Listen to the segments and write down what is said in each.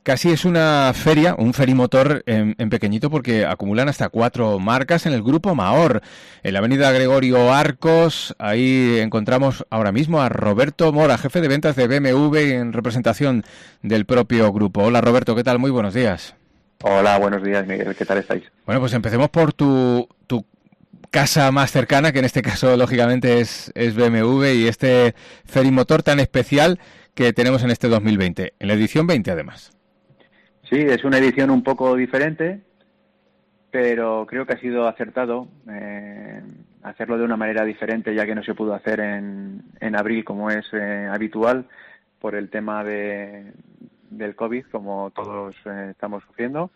casi es una feria, un ferimotor en pequeñito, porque acumulan hasta 4 marcas en el grupo Mahor. En la avenida Gregorio Arcos, ahí encontramos ahora mismo a Roberto Mora, jefe de ventas de BMW en representación del propio grupo. Hola Roberto, ¿qué tal? Muy buenos días. Hola, buenos días, Miguel. ¿Qué tal estáis? Bueno, pues empecemos por tu casa más cercana, que en este caso lógicamente es BMW, y este ferimotor tan especial que tenemos en este 2020, en la edición 20 además. Sí, es una edición un poco diferente, pero creo que ha sido acertado hacerlo de una manera diferente, ya que no se pudo hacer en abril como es habitual por el tema del COVID, como todos estamos sufriendo.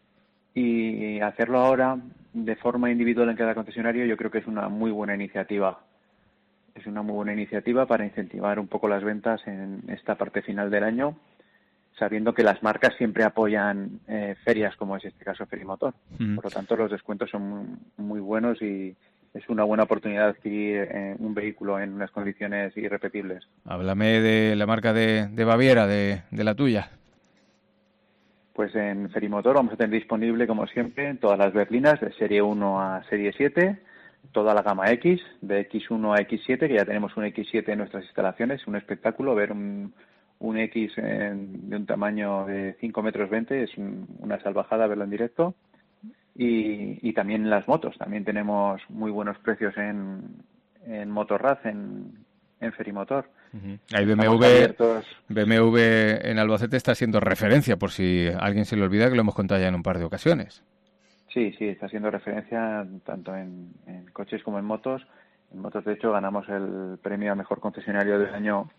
Y hacerlo ahora de forma individual en cada concesionario yo creo que es una muy buena iniciativa. Es una muy buena iniciativa para incentivar un poco las ventas en esta parte final del año, sabiendo que las marcas siempre apoyan ferias como es este caso Ferimotor. Por lo tanto, los descuentos son muy buenos y es una buena oportunidad de adquirir un vehículo en unas condiciones irrepetibles. Háblame de la marca de Baviera, de la tuya. Pues en Ferimotor vamos a tener disponible, como siempre, todas las berlinas de serie 1 a serie 7, toda la gama X, de X1 a X7, que ya tenemos un X7 en nuestras instalaciones, un espectáculo, ver un X de un tamaño de 5 metros 20, es una salvajada verlo en directo. Y también las motos, también tenemos muy buenos precios en Motorrad, en Ferimotor. Ahí Estamos abiertos. BMW en Albacete está siendo referencia, por si a alguien se le olvida, que lo hemos contado ya en un par de ocasiones. Sí, está siendo referencia tanto en coches como en motos. En motos, de hecho, ganamos el premio a Mejor Concesionario del año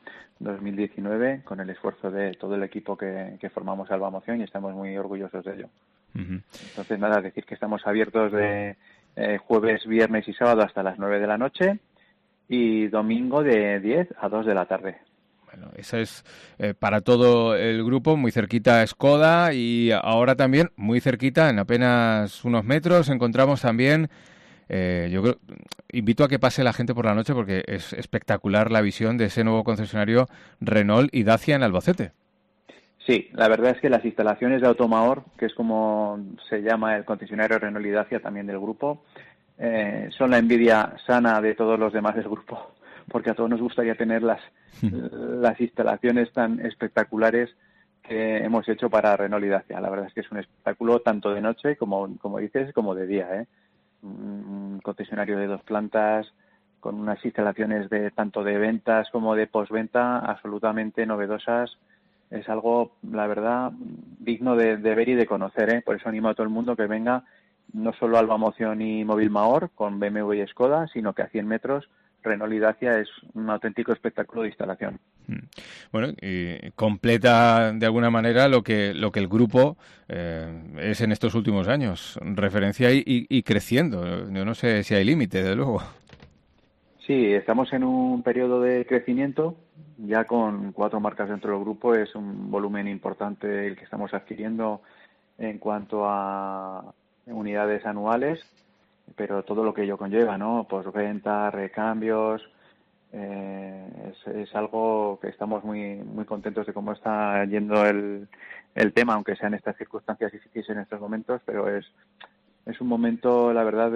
2019 con el esfuerzo de todo el equipo que formamos Alba Moción y estamos muy orgullosos de ello. Entonces, nada, decir que estamos abiertos de jueves, viernes y sábado hasta las 9 de la noche y domingo de 10 a 2 de la tarde. Bueno, esa es para todo el grupo, muy cerquita a Skoda, y ahora también muy cerquita, en apenas unos metros, encontramos también, yo creo, invito a que pase la gente por la noche porque es espectacular la visión de ese nuevo concesionario Renault y Dacia en Albacete. Sí, la verdad es que las instalaciones de Automahor, que es como se llama el concesionario Renault y Dacia también del grupo, son la envidia sana de todos los demás del grupo, porque a todos nos gustaría tener las instalaciones tan espectaculares que hemos hecho para Renault y Dacia. La verdad es que es un espectáculo tanto de noche como dices, como de día, Un concesionario de 2 plantas, con unas instalaciones tanto de ventas como de postventa absolutamente novedosas. Es algo, la verdad, digno de ver y de conocer, Por eso animo a todo el mundo que venga, no solo Alba Moción y Móvil Mahor con BMW y Skoda, sino que a 100 metros Renault y Dacia es un auténtico espectáculo de instalación. Bueno, y completa de alguna manera lo que el grupo es en estos últimos años, referencia y creciendo. Yo no sé si hay límite, desde luego. Sí, estamos en un periodo de crecimiento, ya con 4 marcas dentro del grupo, es un volumen importante el que estamos adquiriendo en cuanto a unidades anuales, pero todo lo que ello conlleva, ¿no? Postventa, recambios, es algo que estamos muy contentos de cómo está yendo el tema, aunque sean estas circunstancias difíciles en estos momentos, pero es un momento, la verdad,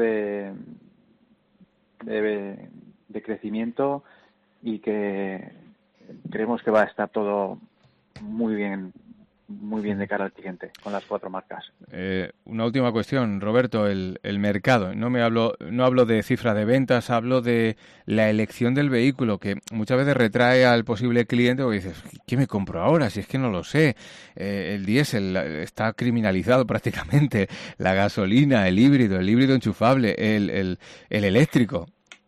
de crecimiento y que creemos que va a estar todo muy bien de cara al cliente con las 4 marcas. Una última cuestión, Roberto, el mercado. No hablo de cifra de ventas, hablo de la elección del vehículo, que muchas veces retrae al posible cliente porque dices, ¿qué me compro ahora? Si es que no lo sé. El diésel está criminalizado prácticamente, la gasolina, el híbrido enchufable, el eléctrico.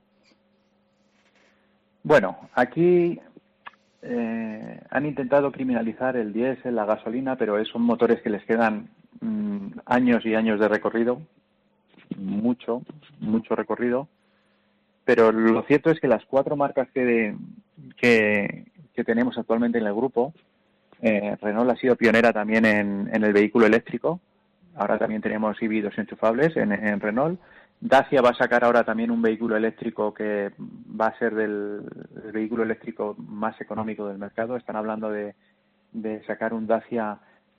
Bueno, aquí han intentado criminalizar el diésel, la gasolina, pero son motores que les quedan años y años de recorrido, mucho recorrido. Pero lo cierto es que las 4 marcas que tenemos actualmente en el grupo, Renault ha sido pionera también en el vehículo eléctrico. Ahora también tenemos híbridos enchufables en Renault. Dacia va a sacar ahora también un vehículo eléctrico que va a ser el vehículo eléctrico más económico del mercado. Están hablando de sacar un Dacia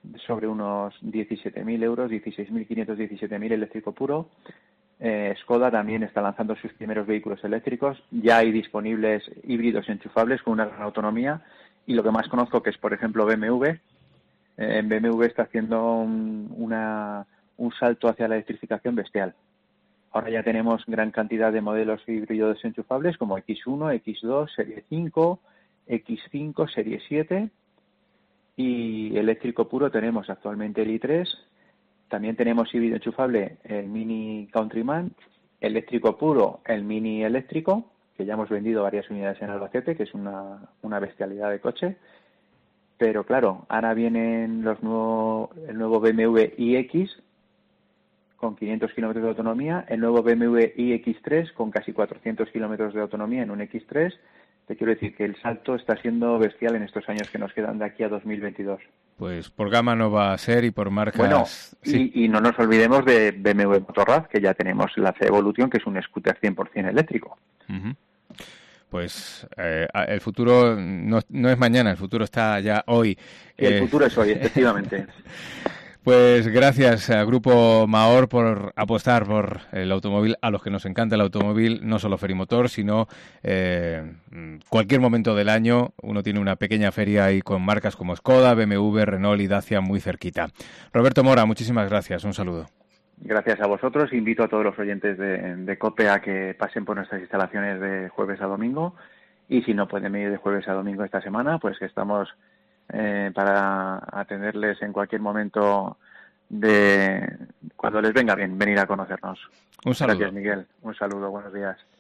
sobre unos 17.000 euros, 16.500, 17.000 eléctrico puro. Skoda también está lanzando sus primeros vehículos eléctricos. Ya hay disponibles híbridos enchufables con una gran autonomía. Y lo que más conozco que es, por ejemplo, BMW. BMW está haciendo un salto hacia la electrificación bestial. Ahora ya tenemos gran cantidad de modelos híbridos enchufables como X1, X2, Serie 5, X5, Serie 7 y eléctrico puro tenemos actualmente el i3. También tenemos híbrido enchufable el Mini Countryman, eléctrico puro el Mini eléctrico, que ya hemos vendido varias unidades en Albacete, que es una bestialidad de coche. Pero claro, ahora vienen el nuevo BMW iX con 500 kilómetros de autonomía, el nuevo BMW iX3 con casi 400 kilómetros de autonomía en un X3. Te quiero decir que el salto está siendo bestial en estos años que nos quedan de aquí a 2022. Pues por gama no va a ser y por marcas... Bueno, sí. y no nos olvidemos de BMW Motorrad, que ya tenemos la C-Evolution, que es un scooter 100% eléctrico. Uh-huh. Pues el futuro no es mañana, el futuro está ya hoy. Y el futuro es hoy, efectivamente. Pues gracias a Grupo Mahor por apostar por el automóvil, a los que nos encanta el automóvil, no solo Ferimotor, sino cualquier momento del año. Uno tiene una pequeña feria ahí con marcas como Skoda, BMW, Renault y Dacia muy cerquita. Roberto Mora, muchísimas gracias, un saludo. Gracias a vosotros. Invito a todos los oyentes de COPE a que pasen por nuestras instalaciones de jueves a domingo. Y si no pueden venir de jueves a domingo esta semana, pues que estamos para atenderles en cualquier momento cuando les venga bien venir a conocernos. Un saludo. Gracias, Miguel. Un saludo. Buenos días.